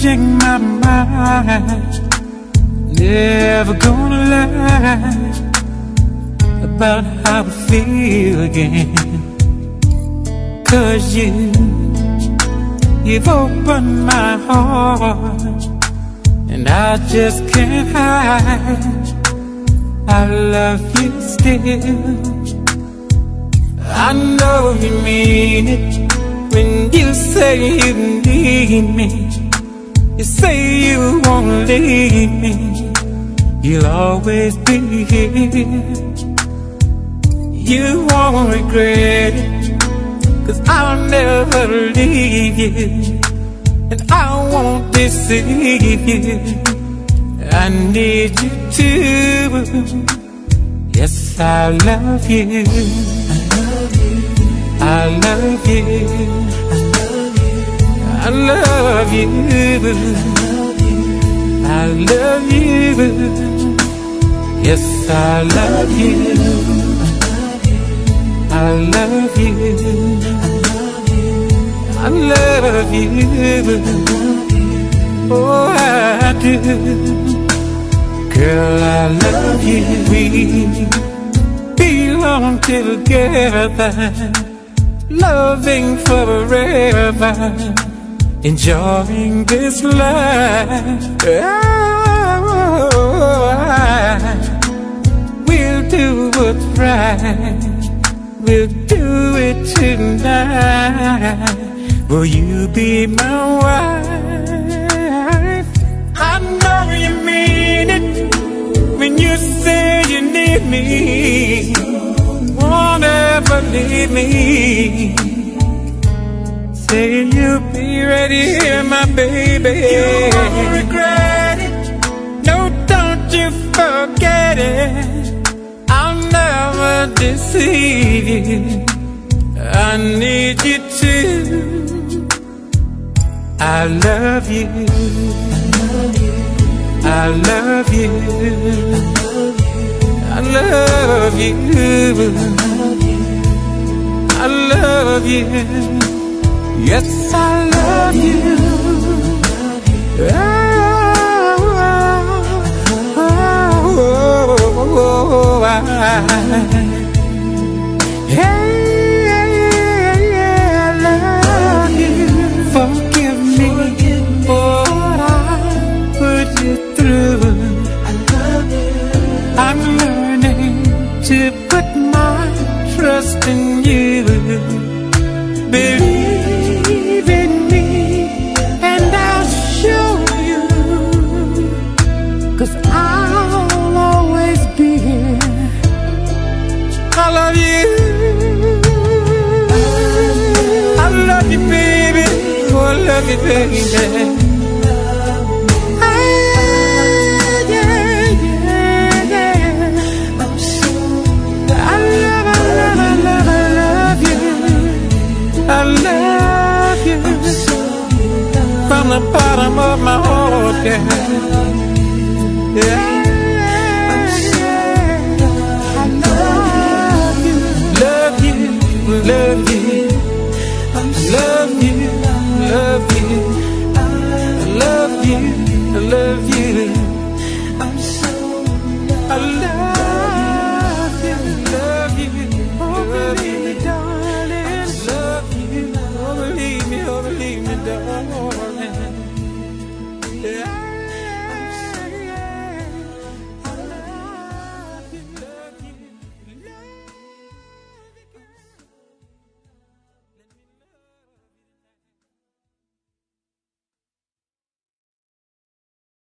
changing my mind. Never gonna lie about how I feel again. 'Cause you've opened my heart, and I just can't hide. I love you still. I know you mean it when you say you need me. You say you won't leave me. You'll always be here. You won't regret it, 'cause I'll never leave you, and I won't deceive you. I need you to. Yes, I love you. I love you. I love you. I love you. Yes, I love you. I love you. I love you. Oh, I do. Girl, I love you. We belong together, loving forever, enjoying this life. We'll do what's right. We'll do it tonight. Will you be my wife? I know you mean it when you say you need me. Won't ever leave me. Say you'll be ready here, my baby. You won't regret it. No, don't you forget it. I'll never deceive you. I need you to. I love you. I love you. I love you. I love you. Yes, I love you. I love you. Forgive me for what I put you through. I love you. I'm learning to put my trust in you. Believe in me and I'll show you, 'cause I'll always be here. I love you. I love you, baby. Oh, I love you, baby. I love you from the bottom of my heart, yeah. I love you, love you, love you, love you.